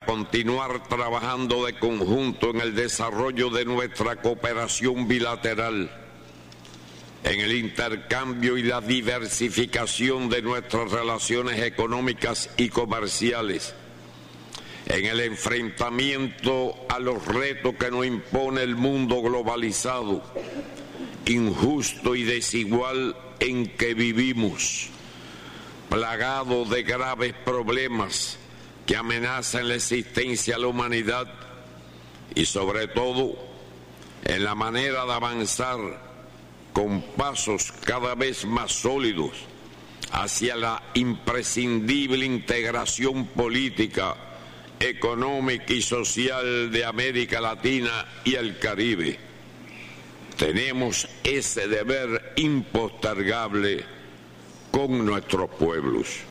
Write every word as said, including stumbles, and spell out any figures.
continuar trabajando de conjunto en el desarrollo de nuestra cooperación bilateral, en el intercambio y la diversificación de nuestras relaciones económicas y comerciales, en el enfrentamiento a los retos que nos impone el mundo globalizado, injusto y desigual en que vivimos, plagado de graves problemas que amenazan la existencia de la humanidad y sobre todo en la manera de avanzar con pasos cada vez más sólidos hacia la imprescindible integración política, económica y social de América Latina y el Caribe. Tenemos ese deber impostergable con nuestros pueblos.